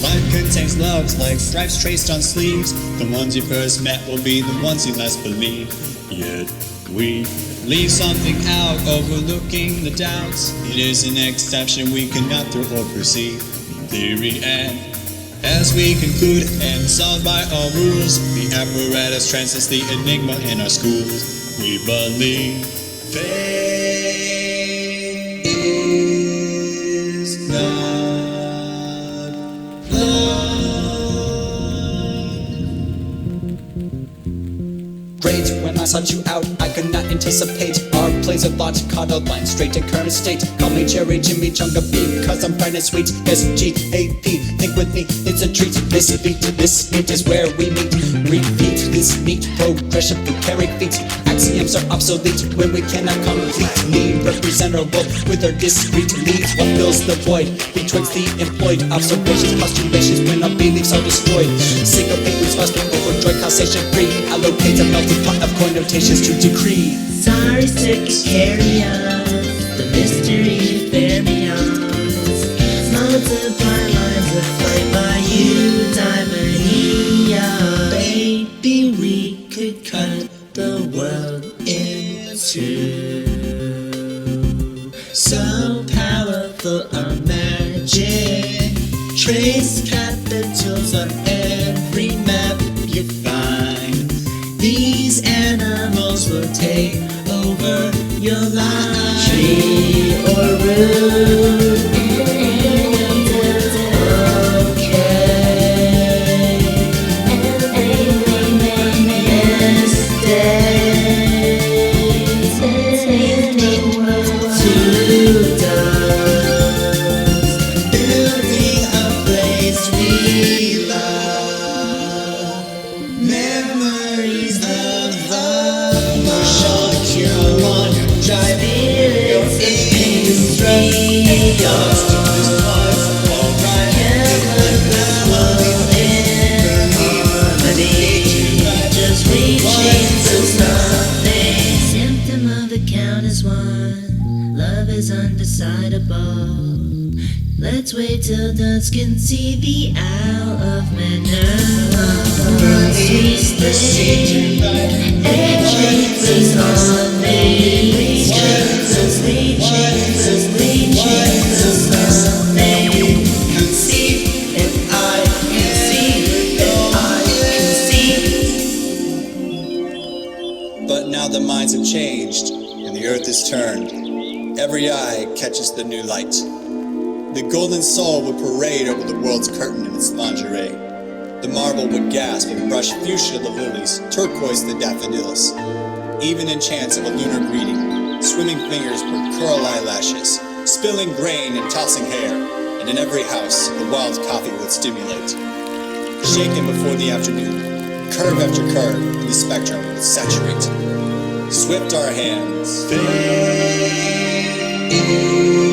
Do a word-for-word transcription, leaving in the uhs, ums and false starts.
Life contains loves like stripes traced on sleeves. The ones you first met will be the ones you last believe. Yet we leave something out, overlooking the doubts. It is an exception we cannot throw or perceive. Theory and as we conclude and solved by all rules, the apparatus transcends the enigma in our schools. We believe fate is not love. Great, when I sought you out, I could not anticipate our plays of thought, caught a line straight to current state. Call me Cherry Jimmy Chunga because I'm fine and sweet. S G A P, think with me, it's a treat. This beat, this beat is where we meet. Repeat this neat progression through carry feet. Axioms are obsolete when we cannot completely represent our world with our discrete needs. What fills the void betwixt the employed observations, postulations when our beliefs are destroyed. Syncopate with must be overjoyed, causation free. Allocate a melting pot of connotations to decree. Sorry, circuit carry on. The mystery fair beyond. Multiply lines of flight by you, diamond neon. Baby, we could cut the world in two. So powerful our magic. Trace capitals on every map you find. These animals will take over your life. Tree or root. Undecidable. Let's wait till dusk and see the Owl of Minerva. We stay, and Jesus on me. Jesus, Jesus, Jesus on me. See if I can see, if I can see. But now the minds have changed, and the earth is turned. Every eye catches the new light. The golden soul would parade over the world's curtain in its lingerie. The marble would gasp and brush fuchsia the lilies, turquoise the daffodils. Even in chants of a lunar greeting, swimming fingers would curl eyelashes, spilling grain and tossing hair, and in every house the wild coffee would stimulate. Shaken before the afternoon, curve after curve in the spectrum would saturate. Swift our hands. Fade.